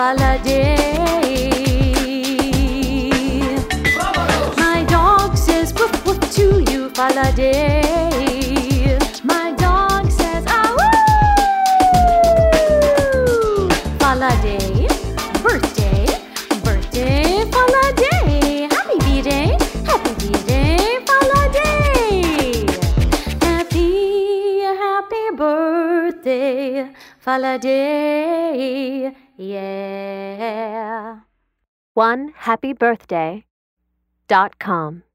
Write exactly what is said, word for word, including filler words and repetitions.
Faladay. My dog says woof woof to you, Faladay. My dog says ah woo. Faladay, birthday, birthday, Faladay. Happy B-Day, happy B-Day, Faladay. Happy, happy birthday, Faladay. Yeah. one happy birthday dot com